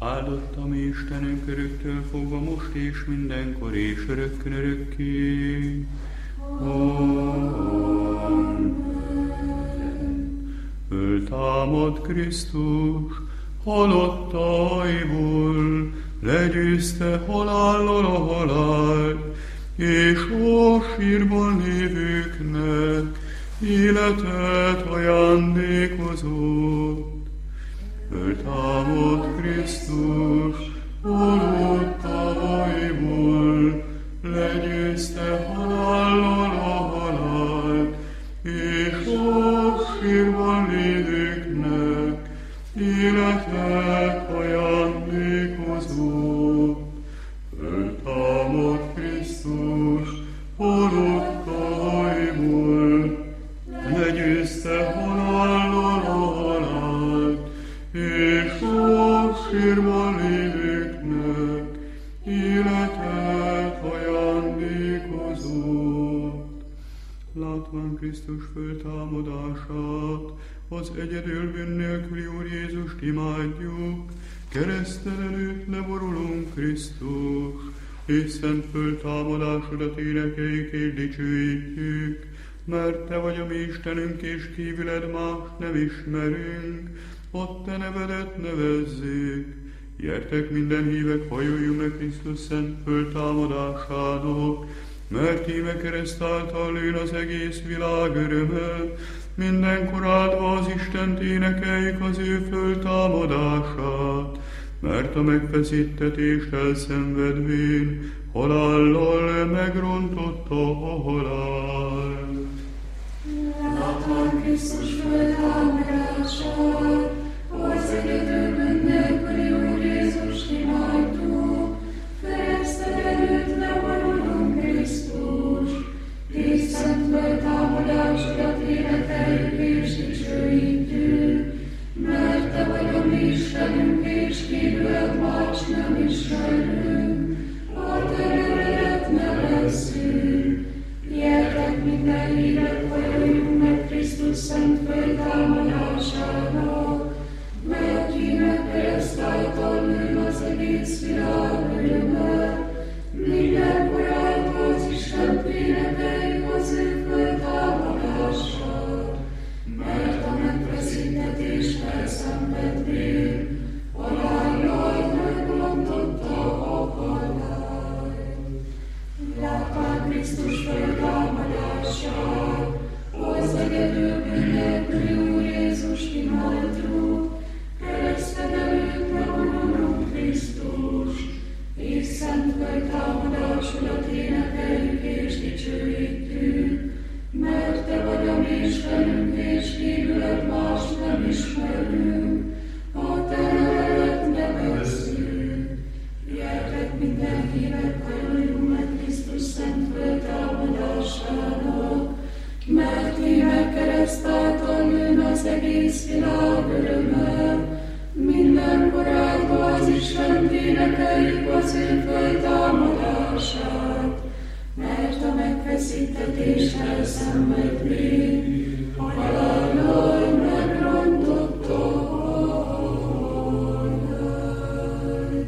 Áldott a mi Istenünk öröktől fogva most és mindenkor és örökkön örökké. Föltámad Krisztus halottaiból, legyőzte halállal a halált, és a sírban lévőknek életet ajándékozott. Föltámad Krisztus halottaiból, legyőzte halállal a halált, és a sírban lévőknek életet ajándékozott. Föltámad Krisztus halottaiból, legyőzte halállal a halált, és a sírban lévőknek életet ajándékozott. Látván Krisztus föltámadását, az egyedül bűn nélküli Úr Jézust imádjuk, kereszten előtt leborulunk Krisztus, és szent föltámadásodat énekeljük és dicsőítjük, mert Te vagy a mi Istenünk, és kívüled más nem ismerünk, a Te nevedet nevezzük. Gyertek minden hívek, hajoljunk meg Krisztus szent föltámadásának, mert íme kereszt által lőn az egész világ öröme, mindenkor áldva az Istent énekeljük az ő föltámadását, mert a megfeszítetést elszenvedvén halállal megrontotta a halál. Látván Krisztus föltámadását, az egyedül bűn nélküli Úr Jézust imádjuk, kereszted előtt leborulunk Krisztus, és szent föltámadásodat énekeljük és dicsőítjük, mert Te vagy a mi Istenünk, és kívüled más nem ismerünk, a Te nevedet nevezzük. Gyertek minden hívek, hajoljunk meg Krisztus szent föltámadásának, mert íme kereszt által lőn az egész világ öröme, mindenkor áldva az Istent énekeljük az ő föltámadását, mert a megfeszítetést elszenvedvén halállal megrontotta a halál. Látván Krisztus föltámadását, az egyedül bűn nélküli Úr Jézust imádjuk, kereszted előtt leborulunk Krisztus, és szent föltámadásodat énekeljük és dicsőítjük, mert Te vagy a mi Istenünk, és kívüled más nem ismerünk, a Te nevedet nevezzük. Gyertek minden hívek, hajoljunk meg Krisztus szent föltámadásának, mert íme kereszt által lőn az egész világ öröme, mindenkor áldva az Istent énekeljük az ő föltámadását, mert a megfeszítetést elszenvedvén halállal megrontotta a halált.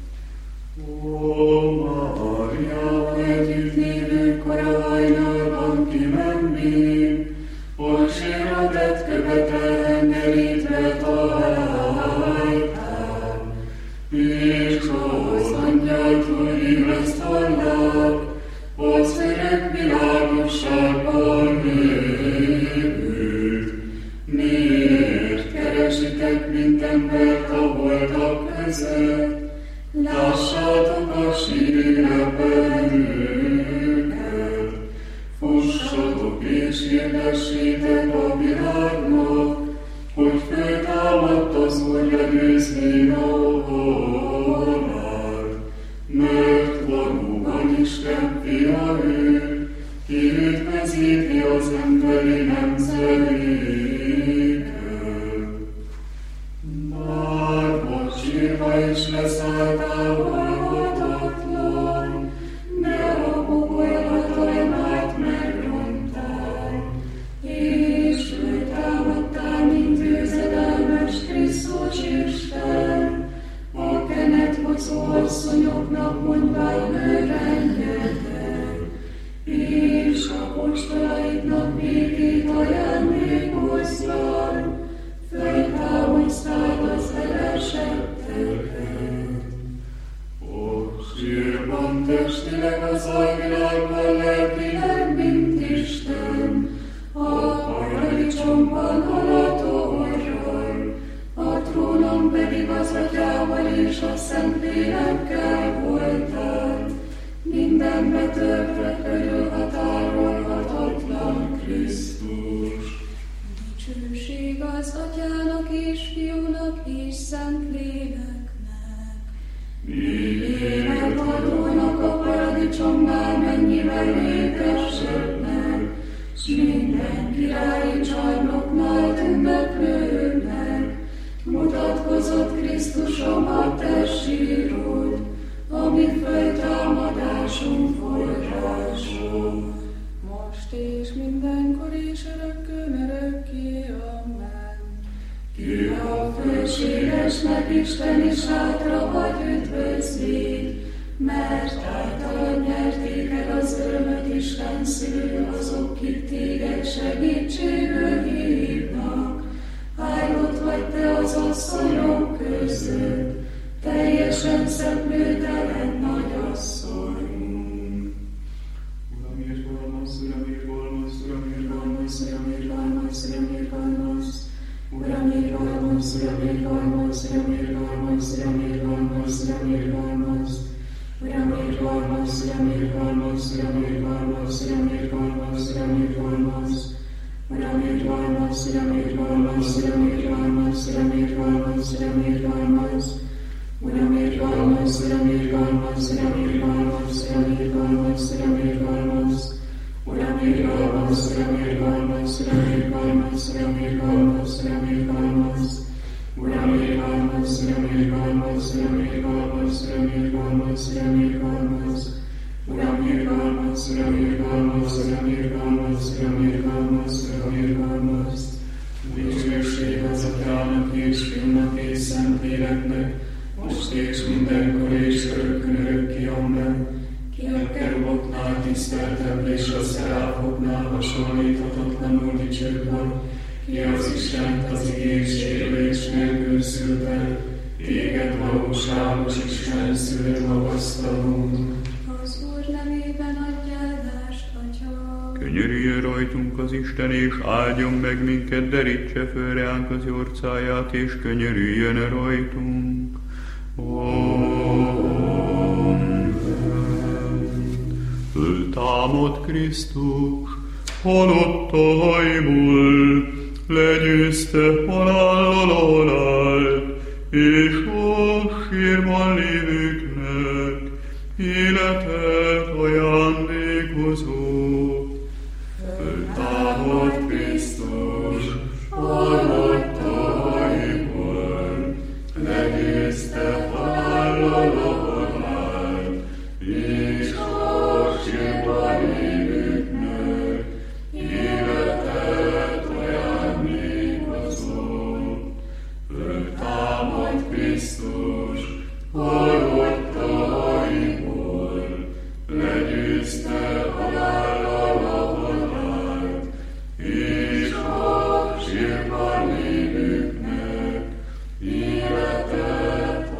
Ó, Mária, Együtt lévő kora hajnalban kimennénk, Olsératet követel merítve találtál, és az angyaltól ébreszt hallák, az örök világosságban lévőt. Miért keresitek mint embert a holtak között? Lássátok a sírőrben őket. Fussatok és hirdessétek a világnak, hogy föltámadt az Úr legyőzni a halált. Mert valóban Isten fia ő, ki őt vezéti az emberi nemzedéket. Bár most sírva is leszálltál halhatatlan, de a pokolhatalmát megrontál, és föltámadtál, mint győzedelmes Krisztus Isten, a apostoloknak mondván rengeteg, és apostolaidnak végét ajándékozván, feltámasztál az elesetteket. Sírban testileg az alvilágban, lelkileg, mint Isten, a paradicsomban halott orral, a trónon pedig az Atyával és a Szentlélekkel voltál, mindenbe törve körülhatárolhatatlan Krisztus. Dicsőség az Atyának és Fiúnak és Szentléleknek. Élet adónak a paradicsomnál mennyivel ékesebbnek, s minden királyi csarnoknál ünneplőnek, mutatkozott Krisztusom a te sírod, ami feltámadásunk forrásod. Most és mindenkor és örökkön örökké. Amen. Ki a fölségesnek Isteni sátra vagy üdvözléd, mert általad nyerték el az örömöt Isten szülő azok, kik téged segítségül hívnak. Áldott vagy te az asszonyok között, teljesen szeplőtelen nagyasszony. Uram, irgalmaz, Uram, irgalmaz, Uram, irgalmaz, Uram, irgalmaz, Uram, irgalmaz. Uram, irgalmaz, Uram, irgalmaz, Uram, irgalmaz, Uram, irgalmaz, Uram, irgalmaz. Uram, irgalmaz, Uram, irgalmaz, Uram, irgalmaz, Uram, irgalmaz, Uram, irgalmaz. Uram, irgalmaz, Uram, irgalmaz, Uram, irgalmaz, Uram, irgalmaz, Uram, irgalmaz. Uram, irgalmaz, Uram, irgalmaz, Uram, irgalmaz, Uram, irgalmaz, Uram, irgalmaz. Uram, irgalmaz, Uram, irgalmaz, Uram, irgalmaz, Uram, irgalmaz, Uram, irgalmaz. Uram, irgalmaz, Uram, irgalmaz, Uram, irgalmaz, Uram, irgalmaz, Uram, irgalmaz. Uram, irgalmaz, Uram, irgalmaz, Uram, irgalmaz, Uram, irgalmaz, Uram, irgalmaz. Dicsőség az Atyának és Fiúnak és Szentléleknek, most és mindenkor és örökkön örökké. Amen. Ki a keruboknál tiszteltebb és a szeráfoknál hasonlíthatatlanul dicsőbb vagy, ki az Istent az igés élés nélkül szülte, téged valóságos Isten szülő magasztalunk. Az Úr nevében adj áldást, Atya. Könyörüljön rajtunk az Isten, és áldjon meg minket, derítse föl ránk az orcáját, és könyörüljön rajtunk. Föltámad Krisztus, halottaiból, legyőzte halállal a halált, és a sírban lévőknek életet ajándékozott. Föltámad Krisztus, halottaiból, legyőzte halállal a halált, és a sírban lévőknek életet ajándékozott. Föltámad Krisztus, halottaiból, legyőzte halállal a halált, és a sírban lévőknek életet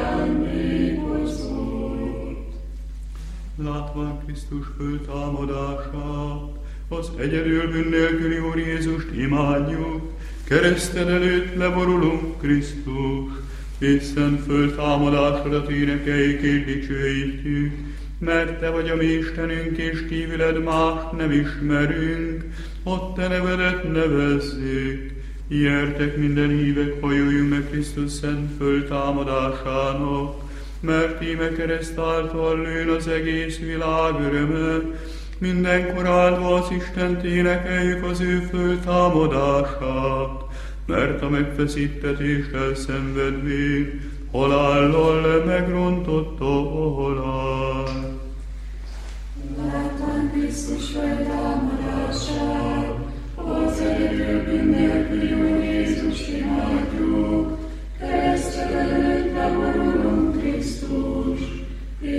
ajándékozott. Látván Krisztus föltámadását, az egyedül bűn nélküli Úr Jézust imádjuk, kereszted előtt leborulunk Krisztus, és szent föltámadásodat énekeljük és dicsőítjük, mert te vagy a mi Istenünk, és kívüled mást nem ismerünk, a te nevedet nevezzük. Gyertek minden hívek, hajoljunk meg Krisztus szent föltámadásának, mert íme kereszt által nőn az egész világ öröme, mindenkor áldva az Istent énekeljük az ő föltámadását, mert a megfeszítetést elszenvedvén halállal megrontotta a halál. Láttam Krisztus föltámadását, az egyedül bűn nélküli Úr Jézust imádjuk, kereszted előtt leborulunk Krisztus,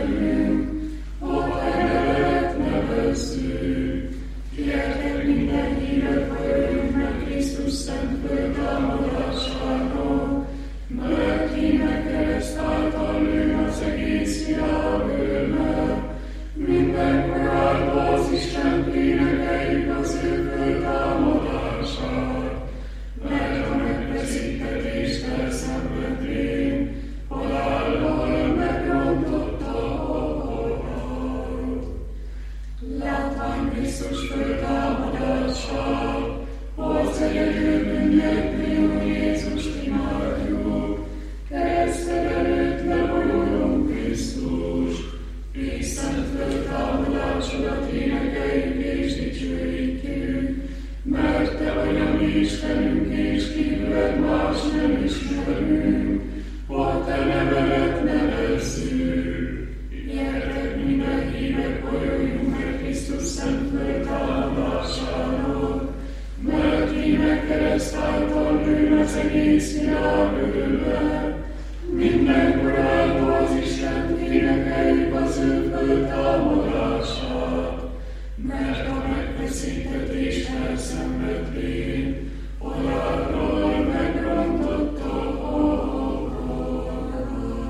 velünk, a te nevet nevezzük. Gyertek minden hívek, jöjjünk meg Krisztus szent föltámadásáról, mert híme kereszt által lőn az egész világ ölme. Mindenkor állva az Istent énekeljük az ő föltámadását, mert a megfeszítetést elszenvedvén, halállal megrontotta a halált. Látván Krisztus föltámadását, az egyedül bűnnélkül Jézust imádjuk, kereszted előtt levonulunk Krisztus, és szent föltámadásodat énekeljük és dicsőítjük, mert te vagy a mi Istenünk, és kívüled más nem ismerünk, a te nevedet nevezzük. Gyertek minden hívek, hajoljunk meg Krisztus szent föltámadásáról, mert híme kereszt által lőn az egész világ ölve. Mindenkor állva az Istent énekeljük az ő föltámadását, mert a megfeszítetést elszenvedvén, halállal megrontotta a halált.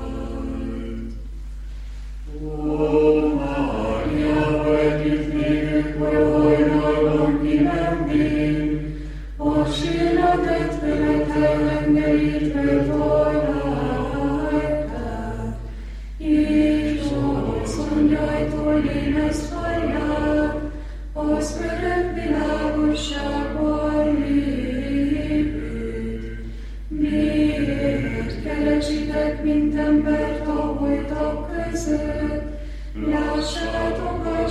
Ó, Máriával együtt végük hajnalban kimenvén, a sírlatot fölöttel rendelítve hajnalkát, és az angyaltól én ezt hallják, az örök világosságban lévőt. Miért keresitek, mint embert a holtak között? Lássátok a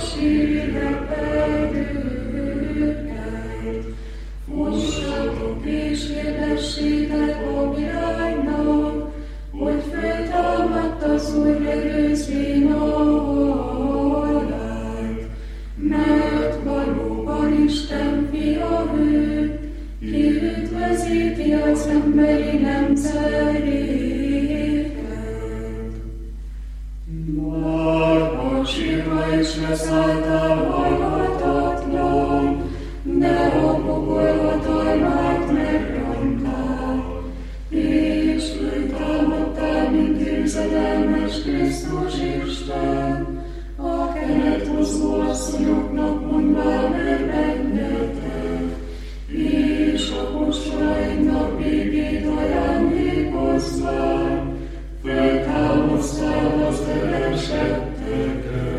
sírlepedőket. Fussatok és hirdessétek a királynak, hogy föltámadt az Úr legyőzvén a halált. Mert valóban Isten fia ő, ki üdvözíti az emberi nemzedéket. Már sírva is leszálltál hallgatatlan, de a pokol hatalmát megrontál, és föltámadtál, mint győzedelmes Krisztus Isten, a kenethozó asszonyoknak mondván örvendjetek, és apostolainknak békét ajándékozzál, föltámasztál az elesetteket.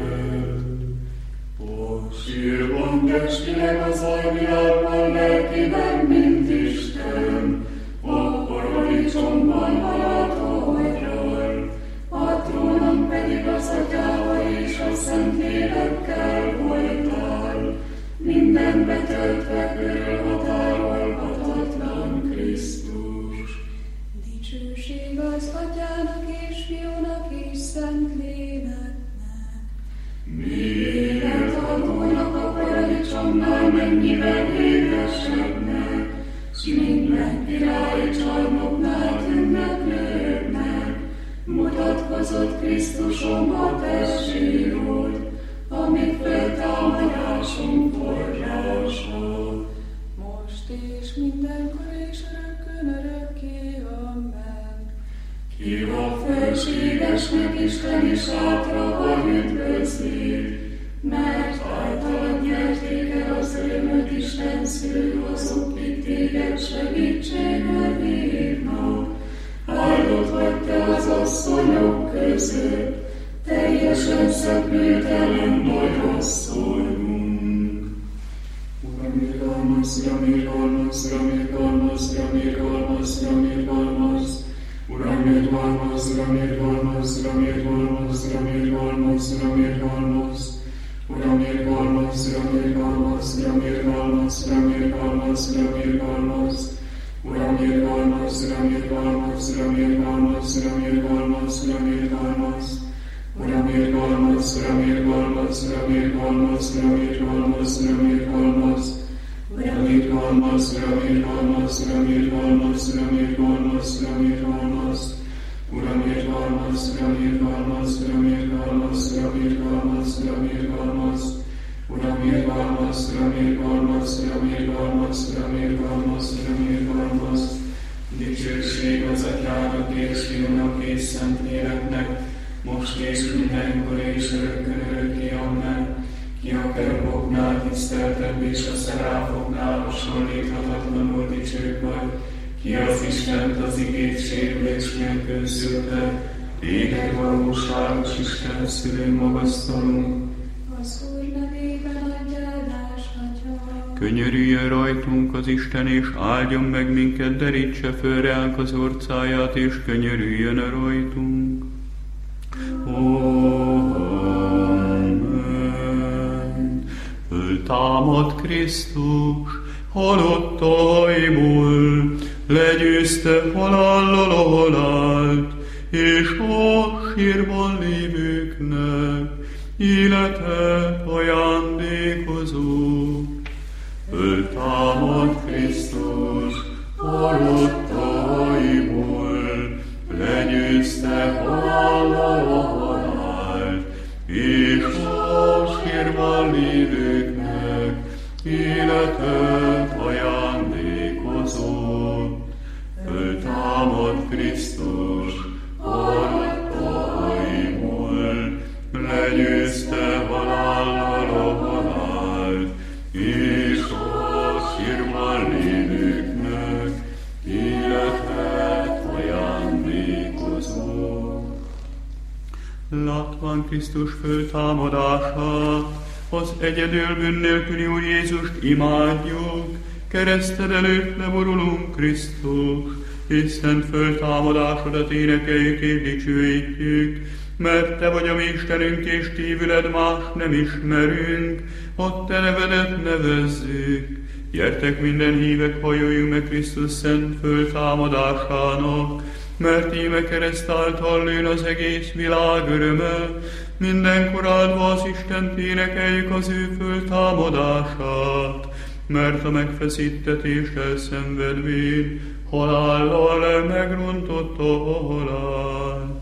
Sírban testileg az alvilágban, lelkiben, mint Isten, a paradicsomban haláltól, a trónon pedig az Atyával és a Szentlélekkel voltál, minden betöltve körülhatárolhatatlan Krisztus. Dicsőség az Atyának és Fiúnak és Szentléleknek. Miért adónak a paradicsomnál mennyivel édesebbnek, s minden királyi csarnoknál ünneplőbbnek, mutatkozott Krisztusom a testsírod, ami föltámadásunk forrása. Most és mindenkor és örökkön örökké. Amen. Ki a fölségesnek Isten is átra üdvözli, mert általad nyerték el az örömöt Isten szül, azok, kik téged segítségre hívnak. Áldott vagy te az asszonyok között, teljesen szepültelen vagy asszonyunk. Uram, irgalmaz, Uram, irgalmaz, Uram, irgalmaz, Uram, irgalmaz, Uram, irgalmaz. Uram, irgalmaz, Uram, irgalmaz, Uram, irgalmaz, Uram, irgalmaz, Uram, irgalmaz. Uram, irgalmaz, Uram, irgalmaz, Uram, irgalmaz, Uram, irgalmaz, Uram, irgalmaz. Uram, irgalmaz, Uram, irgalmaz, Uram, irgalmaz, Uram, irgalmaz, Uram, irgalmaz. Uram, irgalmaz, Uram, irgalmaz, Uram, irgalmaz, Uram, irgalmaz, Uram, irgalmaz. Uram, irgalmaz, Uram, irgalmaz, Uram, irgalmaz, Uram, irgalmaz, Uram, irgalmaz. Uram, irgalmaz, Uram, irgalmaz, Uram, irgalmaz, Uram, irgalmaz, Uram, irgalmaz. Uram, irgalmaz, Uram, irgalmaz, Uram, irgalmaz, Uram, irgalmaz, Uram, irgalmaz. Dicsőség az Atyának és Fiúnak és Szentléleknek, most és mindenkor és örökkön örökké, amen. Ki a keruboknál tiszteltebb és a szeráfoknál hasonlíthatatlanul dicsőbb vagy, ki az Istent az igét sérülés nélkül szülte, téged valóságos Isten szülő magasztalunk. Az Úr nevében adj áldás, Atya. Könyörüljön rajtunk az Isten, és áldjon meg minket, derítse föl ránk az orcáját, és könyörüljön rajtunk. Amen. Föltámad Krisztus, halottaiból, legyőzte halállal a halált, és a sírban lévőknek életet ajándékozó. Föltámad Krisztus, halottaiból, legyőzte halállal a halált, és a sírban lévőknek életet ajándékozó. Föltámad Krisztus, halottaiból, legyőzte halállal a halált, és a sírban lévőknek életet ajándékozó. Látván Krisztus föltámadását, az egyedül bűn nélküli Úr Jézust imádjuk, kereszted előtt leborulunk Krisztus, és szent föltámadásodat énekeljük és dicsőítjük, mert Te vagy a mi Istenünk, és kívüled más nem ismerünk, a Te nevedet nevezzük. Gyertek minden hívek, halljunk meg Krisztus szent föltámadásának, mert íme kereszt által lőn az egész világ öröme, mindenkor áldva az Istent énekeljük az ő föltámadását, mert a megfeszítetést elszenvedvén halállal megrontotta a halált.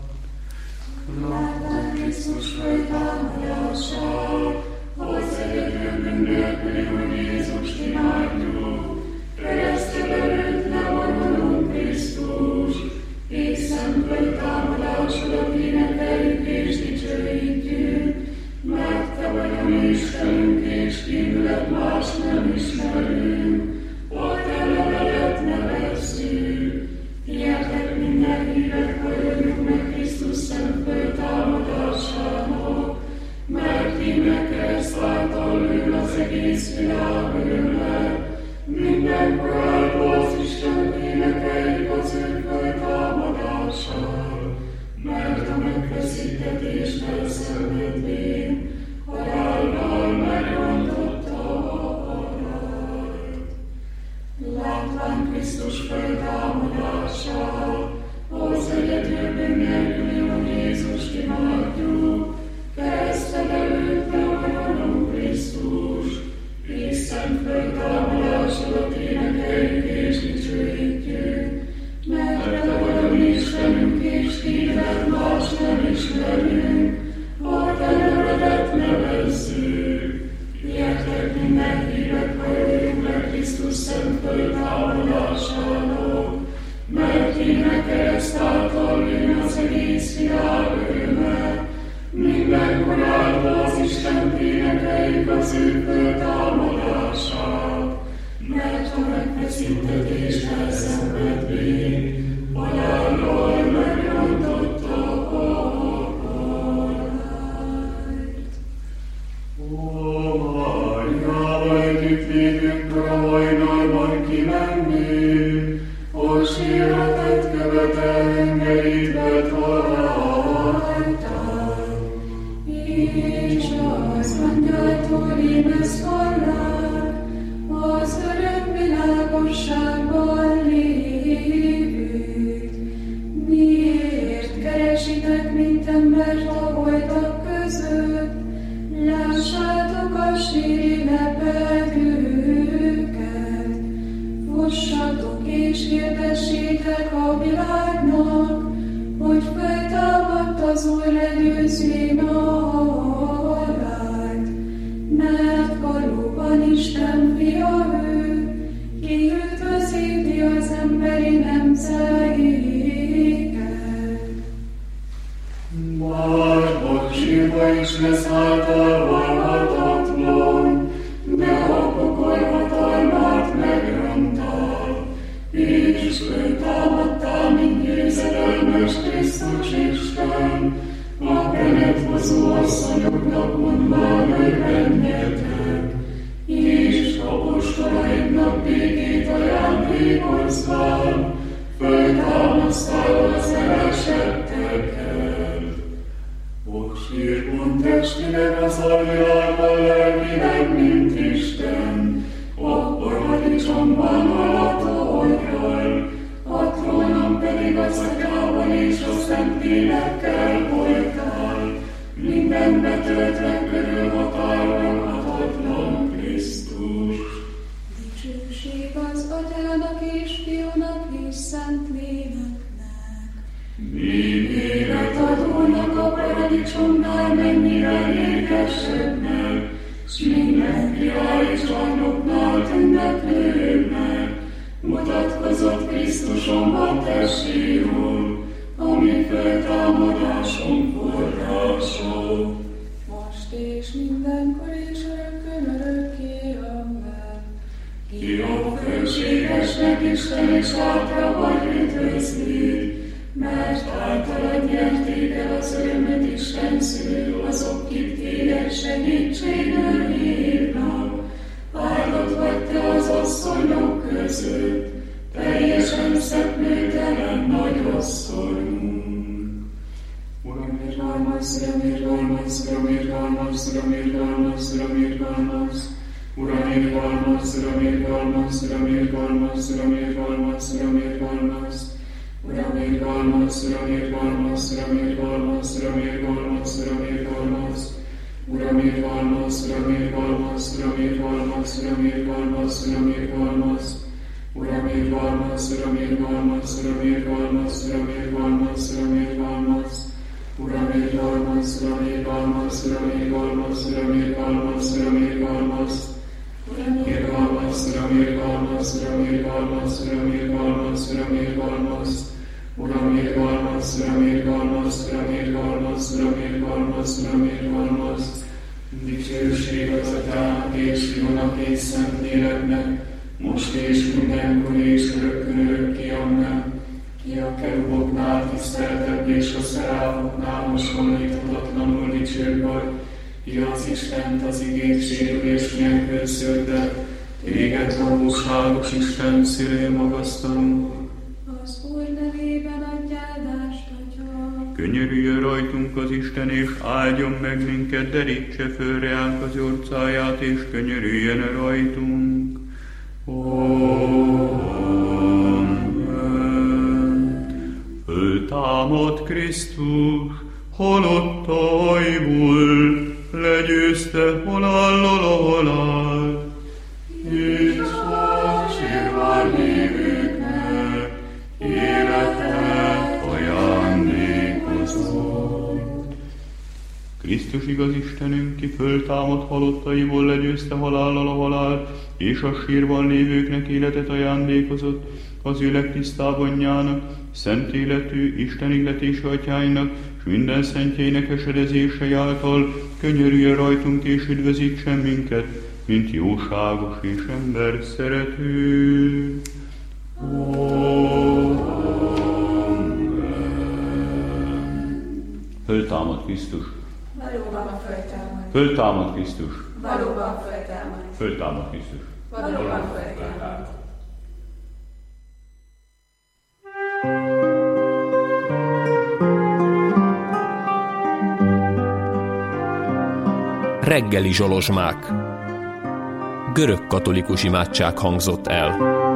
Látván Krisztus föltámadását, az egyedül bűn nélküli Úr Jézust imádjuk, kereszted előtt leborulunk Krisztus, és szent föltámadásodat énekeljük és dicsőítjük, mert Te vagy a mi Istenünk, és kívüled más nem ismerünk, a Te nevedet nevezzük. Gyertek minden hívek, halljunk meg Krisztus szent föltámadásának, mert íme kereszt által lőn az egész világ öröme, mindenkor áldva az Istent énekeljük az ő föltámadását, mert a megfeszítetést elszenvedvén halállal megrontotta a halált. Látván Krisztus föltámadását, az egyedül bűn nélküli Úr Jézust imádjuk, kereszted előtt leborulunk Krisztus, és szent föltámadásodat énekeljük és dicsőítjük, mert Te vagy a mi Istenünk, és kívüled más nem ismerünk, a Te nevedet nevezzük. Gyertek minden hívek, halljunk meg Krisztus szent föltámadásának, mert íme kereszt által lőn az egész világ öröme, mindenkor áldva az Istent énekeljük az ő föltámadását, mert a megfeszítetést elszenvedvén halállal megrontotta a halált. Ó, Máriával együtt lévünk a hajnalban kimenni, a síratet követelni merítve találtam. És az angyaltól émesz hallák, az örök világosságban lévők. Miért keresitek, mint embert a holtak között? Lássátok a síri lepedőket. Fossatok és hirdessétek a világnak, hogy az Úr legyőzi a halált, mert valóban Isten fia ő, ki üdvözíti az emberi nemzedéket. Bár bocsiba is lesz által valhatatlan, de a pokol hatalmát megrondtál, és föltámadtál, mint győzedelmes Krisztus Isten, a benned hozó asszonyoknak mondván örvendjetek, és apostolaidnak békét ajándékozván, föltámasztál az elesettekkel. Sírpont testileg az alvilágban lelkileg, mint Isten, a paradicsomban haladó oldal, a trónon pedig az Atyával és a Szentlélekkel voltál, minden betöltve körülhatárolhatatlan Krisztus. Dicsőség az Atyának és Fiúnak és Szentléleknek. Még életadónak a paradicsomnál mennyire ékesednek, s minden király és anyoknál tünnetlőnek, mutatkozott Krisztusomban tesséről, ami feltámadásom forrása. Most és mindenkor és örökkön örökké. Amen. Ki a fölségesnek Isten és által vagy üdvözli, mert általad nyerték el az örömöt Isten szülő, azok, kik téged segítségül hívnak. Áldott vagy te az asszonyok között, teljesen szeplőtelen nagy asszonyunk. Uram, irgalmaz, Uram, irgalmaz, Uram, irgalmaz, Uram, irgalmaz, Uram, irgalmaz. Uram, irgalmaz, Uram, irgalmaz, Uram, irgalmaz, Uram, irgalmaz, Uram, irgalmaz. Uram, irgalmaz, Uram, irgalmaz, Uram, irgalmaz, Uram, irgalmaz, Uram, irgalmaz. Uram, irgalmaz, Uram, irgalmaz, Uram, irgalmaz, Uram, irgalmaz, Uram, irgalmaz. Uram, irgalmaz, Uram, irgalmaz, Uram, irgalmaz, Uram, irgalmaz, Uram, irgalmaz. Uram, irgalmaz, Uram, irgalmaz, Uram, irgalmaz, Uram, irgalmaz, Uram, irgalmaz. Uram, irgalmaz, Uram, irgalmaz, Uram, irgalmaz, Uram, irgalmaz, Uram, irgalmaz. Uram, irgalmaz, Uram, irgalmaz, Uram, irgalmaz, Uram, irgalmaz, Uram, irgalmaz. Dicsőség az Atyának és Fiúnak és Szentléleknek, most és mindenkor és örökkön örökké. Amen. Ki a keruboknál tiszteltebb és a szeráfoknál hasonlíthatatlanul dicsőbb vagy, ki az Istent az igét sérülés nélkül szőtte, téged valóságos Isten szülő magasztalunk. Az Úr nevében adj áldást, Atya. Könyörüljön rajtunk az Isten, és áldjon meg minket, derítse föl reánk az orcáját, és könyörüljön rajtunk. Amen. Föltámad Krisztus, halottaiból, legyőzte halállal a halált, és a sírván lévőknek életet ajándékozott. Krisztus igaz Istenünk, ki föltámad halottaiból, legyőzte halállal a halált, és a sírban lévőknek életet ajándékozott, az ő legtisztább anyjának, szent életű, Isten ihletése atyáinak, s minden szentjeinek esedezése által könyörüljön rajtunk és üdvözítsen minket, mint jóságos és ember szerető. Amen. Föltámad Krisztus. Valóban föltámad. Föltámad Krisztus. Valóban föltámad. Föltámad Krisztus. Valóban föltámad. Reggeli zsolozsmák. Görög katolikus imádság hangzott el.